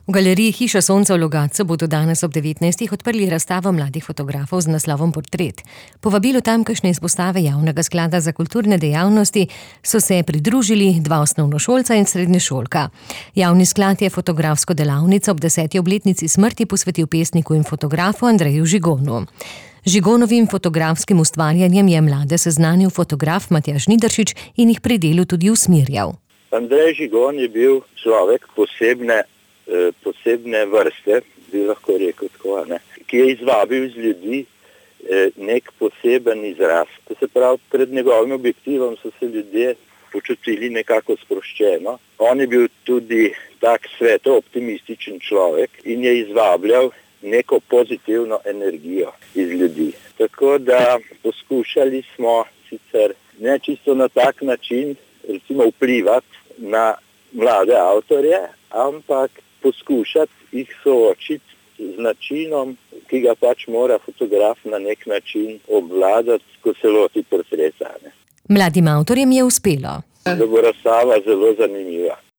V galeriji Hiša sonca v Logatcu bodo danes ob 19. odprli razstavo mladih fotografov z naslovom Portret. Povabilu tamkajšnje izpostave Javnega sklada za kulturne dejavnosti so se pridružili dva osnovnošolca in srednješolka. Javni sklad je fotografsko delavnico ob 10. obletnici smrti posvetil pesniku in fotografu Andreju Žigonu. Žigonovim fotografskim ustvarjanjem je mlade seznanil fotograf Matjaž Žnidaršič in jih pri delu tudi usmerjal. Andrej Žigon je bil človek posebne vrste, bi lahko rekel tako, ki je izvabil iz ljudi nek poseben izraz. To se pravi, pred njegovim objektivom so se ljudje počutili nekako sproščeno. On je bil tudi tak sveto optimističen človek in je izvabljal neko pozitivno energijo iz ljudi. Tako da poskušali smo sicer ne čisto na tak način, recimo vplivati na mlade avtorje, ampak poskušati jih soočiti z načinom, ki ga pač mora fotograf na nek način obvladati, ko se loti portreta. Mladim avtorjem je uspelo. Da bo razstava zelo zanimiva.